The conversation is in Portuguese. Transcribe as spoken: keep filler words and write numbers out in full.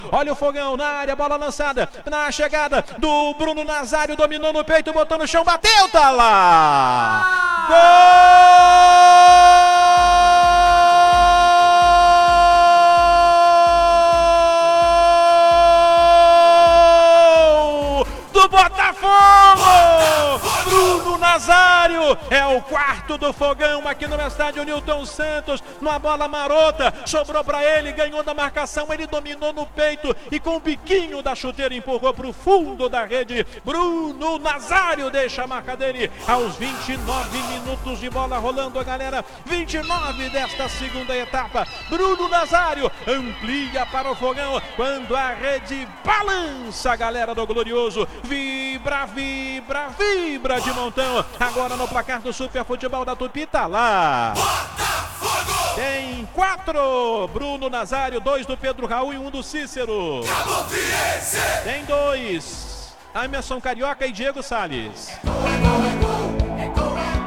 Olha o Fogão na área, bola lançada, na chegada do Bruno Nazário, dominou no peito, botou no chão, bateu, tá lá! Gol do Botafogo! Bruno Nazário é o quarto do Fogão aqui no estádio Newton Santos, numa bola marota, sobrou para ele, ganhou da marcação, ele dominou no peito e com o biquinho da chuteira empurrou para o fundo da rede. Bruno Nazário deixa a marca dele aos vinte e nove minutos de bola rolando, a galera, vinte e nove desta segunda etapa. Bruno Nazário amplia para o Fogão quando a rede balança, a galera do Glorioso, vibra, vibra, vibra de montão. Agora no placar do Super Futebol da Tupi, tá lá. Botafogo! Tem quatro, Bruno Nazário, dois do Pedro Raul e um do Cícero. Tem dois, Emerson Carioca e Diego Salles.